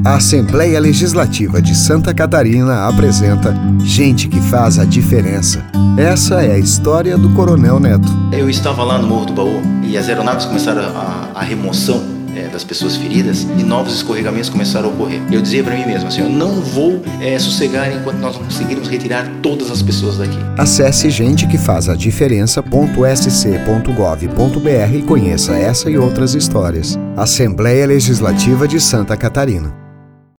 A Assembleia Legislativa de Santa Catarina apresenta Gente que Faz a Diferença. Essa é a história do Coronel Neto. Eu estava lá no Morro do Baú e as aeronaves começaram a remoção das pessoas feridas e novos escorregamentos começaram a ocorrer. Eu dizia para mim mesmo assim, eu não vou sossegar enquanto nós não conseguirmos retirar todas as pessoas daqui. Acesse gentequefazadiferença.sc.gov.br e conheça essa e outras histórias. Assembleia Legislativa de Santa Catarina.